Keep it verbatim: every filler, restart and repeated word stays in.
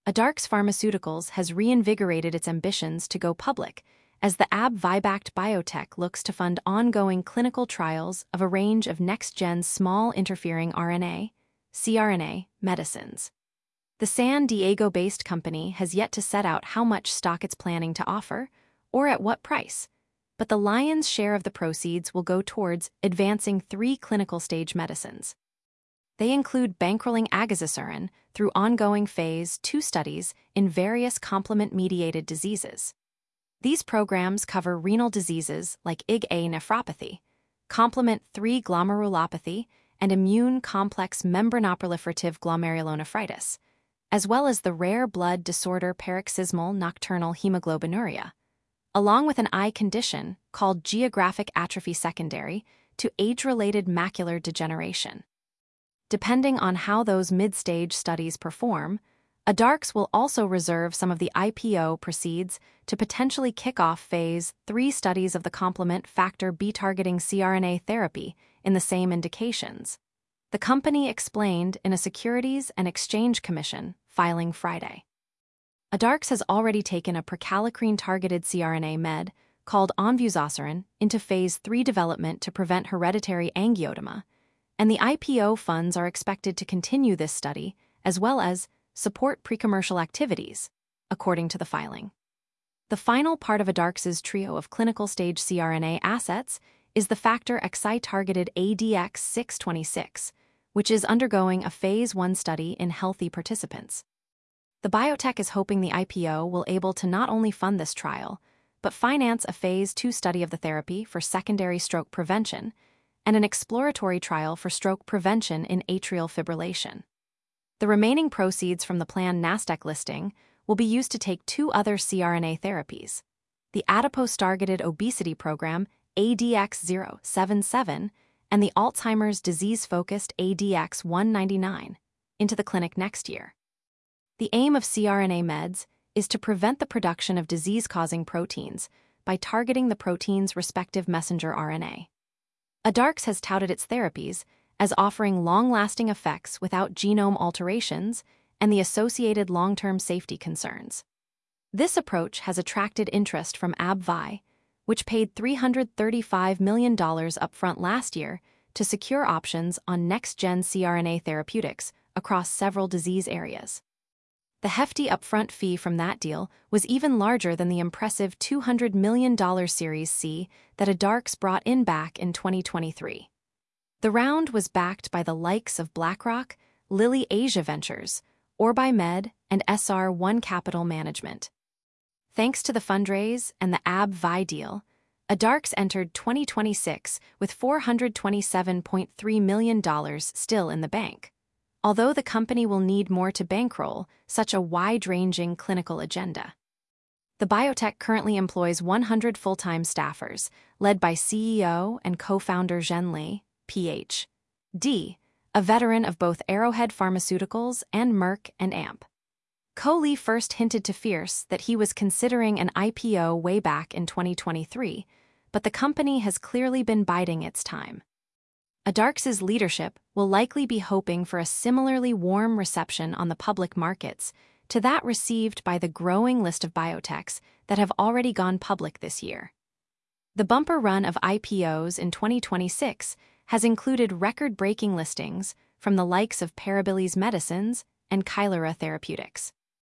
Adarx Pharmaceuticals has reinvigorated its ambitions to go public, as the A B V-backed biotech looks to fund ongoing clinical trials of a range of next-gen small interfering R N A, cRNA, medicines. The San Diego-based company has yet to set out how much stock it's planning to offer, or at what price, but the lion's share of the proceeds will go towards advancing three clinical-stage medicines. They include bankrolling agazacirin through ongoing phase two studies in various complement-mediated diseases. These programs cover renal diseases like I G A nephropathy, complement three glomerulopathy, and immune complex membranoproliferative glomerulonephritis, as well as the rare blood disorder paroxysmal nocturnal hemoglobinuria, along with an eye condition called geographic atrophy secondary to age-related macular degeneration. Depending on how those mid-stage studies perform, Adarx will also reserve some of the I P O proceeds to potentially kick off phase three studies of the complement factor B-targeting cRNA therapy in the same indications, the company explained in a Securities and Exchange Commission filing Friday. Adarx has already taken a prekallikrein-targeted cRNA med called onvansertib into phase three development to prevent hereditary angioedema, and the I P O funds are expected to continue this study as well as support pre-commercial activities, according to the filing. The final part of Adarx's trio of clinical-stage cRNA assets is the factor Xi-targeted A D X six twenty-six, which is undergoing a phase one study in healthy participants. The biotech is hoping the I P O will able to not only fund this trial, but finance a phase two study of the therapy for secondary stroke prevention and an exploratory trial for stroke prevention in atrial fibrillation. The remaining proceeds from the planned NASDAQ listing will be used to take two other cRNA therapies, the adipose-targeted obesity program A D X zero seven seven and the Alzheimer's disease-focused A D X one ninety-nine, into the clinic next year. The aim of cRNA meds is to prevent the production of disease-causing proteins by targeting the protein's respective messenger R N A. Adarx has touted its therapies as offering long-lasting effects without genome alterations and the associated long-term safety concerns. This approach has attracted interest from A B V, which paid three hundred thirty-five million dollars upfront last year to secure options on next-gen cRNA therapeutics across several disease areas. The hefty upfront fee from that deal was even larger than the impressive two hundred million dollars Series C that Adarx brought in back in twenty twenty-three. The round was backed by the likes of BlackRock, Lilly Asia Ventures, OrbiMed, and S R one Capital Management. Thanks to the fundraise and the A B V deal, Adarx entered twenty twenty-six with four hundred twenty-seven point three million dollars still in the bank, although the company will need more to bankroll such a wide-ranging clinical agenda. The biotech currently employs one hundred full-time staffers, led by C E O and co-founder Zhen Li, P H D, a veteran of both Arrowhead Pharmaceuticals and Merck and A M P. Co-Li first hinted to Fierce that he was considering an I P O way back in twenty twenty-three, but the company has clearly been biding its time. Adarx's leadership will likely be hoping for a similarly warm reception on the public markets to that received by the growing list of biotechs that have already gone public this year. The bumper run of I P Os in twenty twenty-six has included record-breaking listings from the likes of Parabilis Medicines and Kylera Therapeutics.